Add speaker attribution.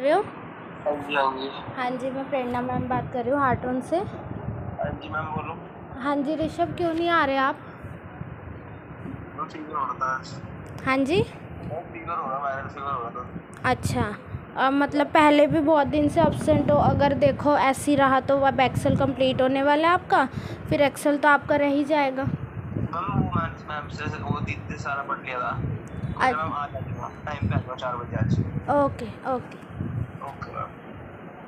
Speaker 1: रहे हो?
Speaker 2: हाँ जी हाँ जी।
Speaker 1: हाँ जी, मैं प्रेरणा मैम बात कर रही हूँ हार्टोन से।
Speaker 2: हाँ जी मैम बोलो।
Speaker 1: हाँ जी ऋषभ, क्यों नहीं आ रहे आप?
Speaker 2: वो फीवर हो रहा था आज।
Speaker 1: हाँ जी।
Speaker 2: वो फीवर हो रहा, वायरल फीवर हो रहा था।
Speaker 1: अच्छा, मतलब पहले भी बहुत दिन से एब्सेंट हो, अगर देखो ऐसे ही रहा तो अब एक्सेल कंप्लीट होने वाला है आपका, फिर एक्सेल तो आपका रह ही जाएगा।
Speaker 2: मैम वो मैम से वो दीदी सारा पढ़ लिया था, तो मैम आ जाऊंगा टाइम पे, आ जाऊंगा 4 बजे आज।
Speaker 1: Okay okay.
Speaker 2: Okay ma'am.